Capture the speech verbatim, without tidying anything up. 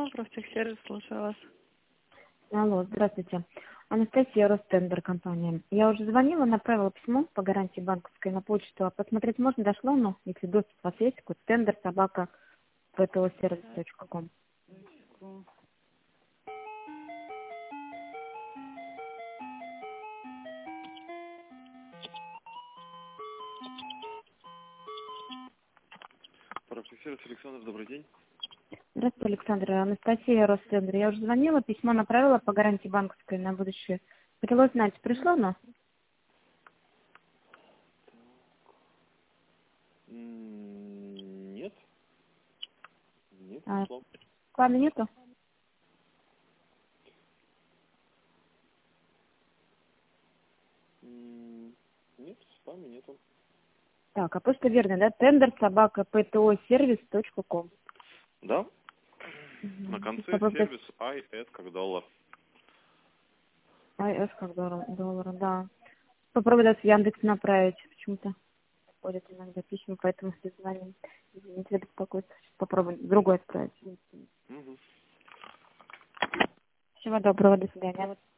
профтехсервис, слушаю вас. Алло, здравствуйте. Анастасия, Ростендер, компания. Я уже звонила, направила письмо по гарантии банковской на почту. А посмотреть можно, дошло, но если доступ у вас есть, какой-то тендер, собака, втлсервис точка ком. Профтехсервис, Александр, добрый день. Здравствуйте, Александр. Анастасия, Ростендер. Я уже звонила, письмо направила по гарантии банковской на будущее. Хотела узнать, пришло оно? М, Нет, нет, А, пришло. плана нету? М, Нет, в спаме нету. Так, а почта верная, да? Тендер, собака, втлсервис точка ком. Да, на Угу. конце Попробуйте. сервис ай эс как доллар. ай эс как доллар, доллара, да. Попробуй даже в Яндекс направить. Почему-то ходят иногда письма, поэтому все звоним. Извините за беспокойство. Сейчас попробуем другой отправить. Мгм. Всего доброго, до свидания.